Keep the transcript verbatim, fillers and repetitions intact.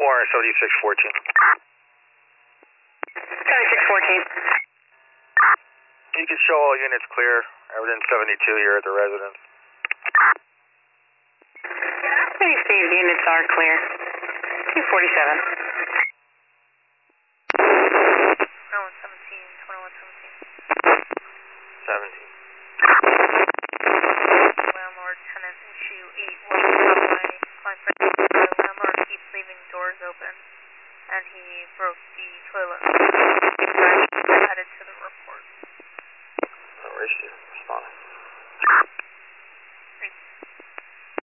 Warren, seventy-six fourteen. seventy-six fourteen. You can show all units clear. Everything seventy-two here at the residence. Please, these units are clear. two forty-seven. twenty-one seventeen, twenty-one seventeen. seventeen. Landlord, tenant, issue eight one. My client said the landlord keeps leaving doors open, and he broke the toilet.